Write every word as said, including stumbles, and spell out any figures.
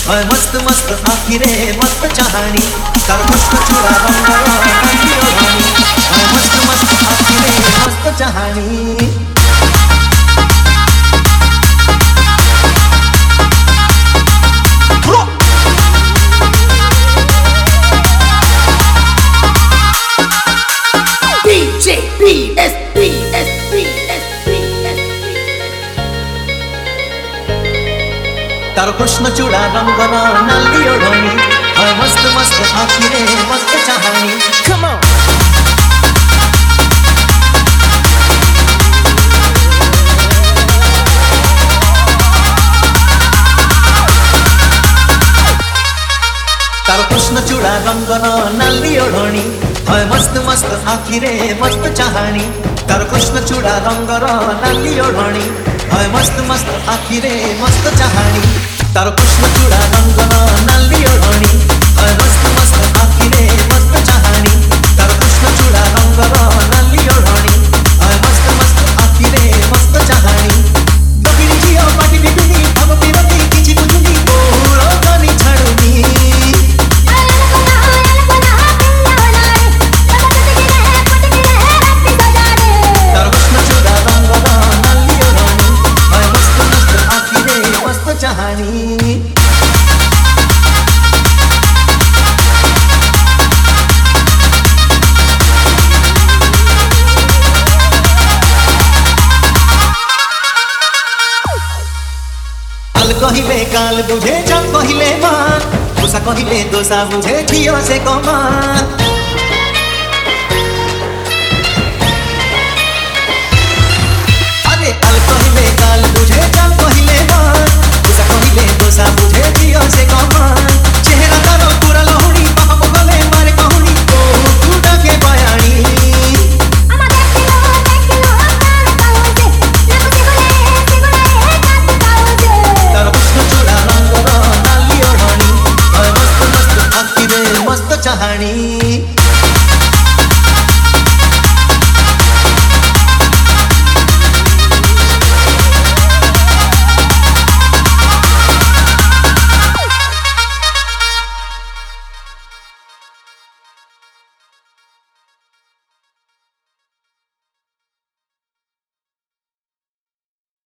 हाय मस्त मस्त आखिरे मस्त चाहणी तार कृष्ण चूड़ा रंगर नाली ओढ़णी हाय मस्त मस्त आखिरे मस्त चाहणी तार कृष्ण चूड़ा रंगर नाली ओढ़णी हाय मस्त मस्त आखिरे मस्त चाहणी Come on तार कृष्ण चूड़ा रंगर नाली ओढ़णी हाय मस्त मस्त आखिरे मस्त चाहणी तार कृष्ण चूड़ा रंगर नाली ओढ़णी हाय मस्त मस्त आखिरे मस्त चाहणी तार कृष्ण चूड़ा रंगर नाली ओढ़णी हाय मस्त मस्त आखिरे मस्त चाहणी तार कृष्ण चूड़ा रंगर नाली ओढ़णी हाय मस्त मस्त आखिरे मस्त चाहणी दबिनी झियो पाटी बिबिनी भव बिरती किछि बुझुनी बोलो गनी छाडुनी तार कृष्ण चूड़ा रंगर नाली ओढ़णी हाय मस्त मस्त आखिरे मस्त चाहणी कहिले काल बुझे जब कहिले मान दोसा कहिले दोसा बुझे थियो से कमान अरे अल कहिले काल बुझे जब कहिले मान दोसा कहिले दोसा बुझे थियो से कमान चेहरा तारो पूरा लहुणी पापा बगले मारे कहूनी ओ टूटा के बयानी चाहणी